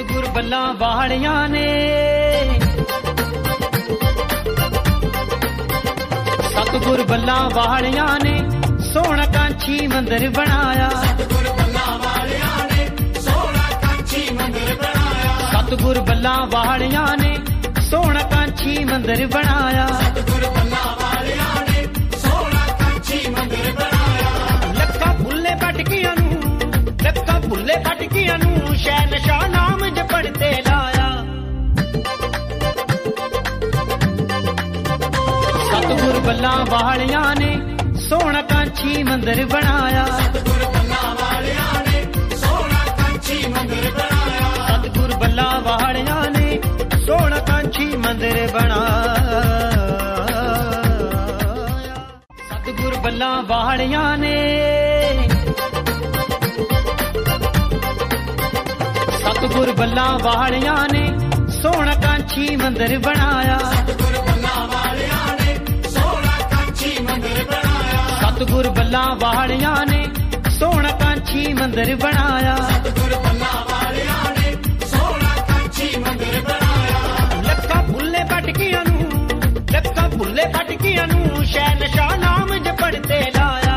सतगुर बल्लां वालियां ने सतगुर बल्लां वालियां ने सोहना कांची मंदिर बनाया। सतगुर बल्लां वालियां ने सोहना कांची मंदिर बनाया। सतगुर बल्लां वालियां ने सोहना कांची मंदिर बनाया। सतगुर बल्लां वालियां ने सोहना कांची मंदिर बनाया। लक्का भुल्ले भटकियां नूं लक्का भुल्ले भटकियां नूं शहनशाह नाम जपड़ते लाया। सतगुर बल्लां वालियां ने सोहना कांची मंदिर बनाया। सतगुर बल्लां वालियां ने सोहना कांची मंदिर बनाया। सतगुर बल्लां वालियां ने सोहना कांची मंदिर बनाया। सतगुर बल्लां वालियां ने सतगुर बल्लां वालियां ने सोहना कांची मंदिर बनाया। सतगुर बल्लां वालियां ने सोहना कांची मंदिर बनाया। सतगुर बल्लां वालियां ने सोहना कांची मंदिर बनाया। सतगुर बल्लां वालियां ने सोहना कांची मंदिर बनाया। लक्का भुल्ले भटकियां नूं लक्का भुल्ले भटकियां नूं शहनशाह नाम जपड़ते लाया।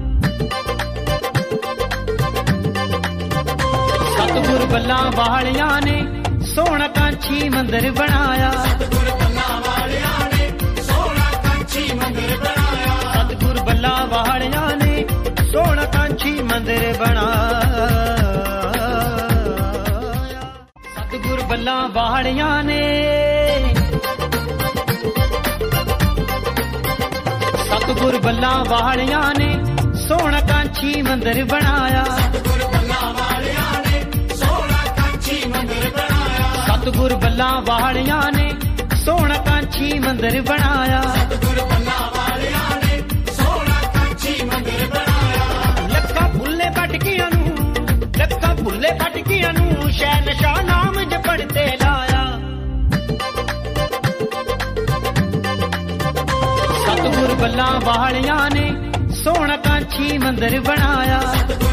सतगुर बल्लां वालियां ने सोहना कांची मंदिर बनाया। सतगुर बल्लां वालियां ने सोहना कांची मंदिर बनाया। सतगुर बल्लां वालियां ने सोहना कांची मंदिर बनाया। सतगुर बल्लां वालियां ने सतगुर बल्लां वालियां ने सोहना कांची मंदिर बनाया। सतगुर बल्लां वालियां ने सोहना कांची मंदिर बनाया। सतगुर बल्लां वालियां ने सोहना कांची मंदिर बनाया। सतगुर बल्लां वालियां ने सोहना कांची मंदिर बनाया। लक्का भुल्ले भटकियां नूं लक्का भुल्ले भटकियां नूं शहनशाह नाम जपड़ते लाया। सतगुर बल्लां वालियां ने सोहना कांची मंदिर बनाया।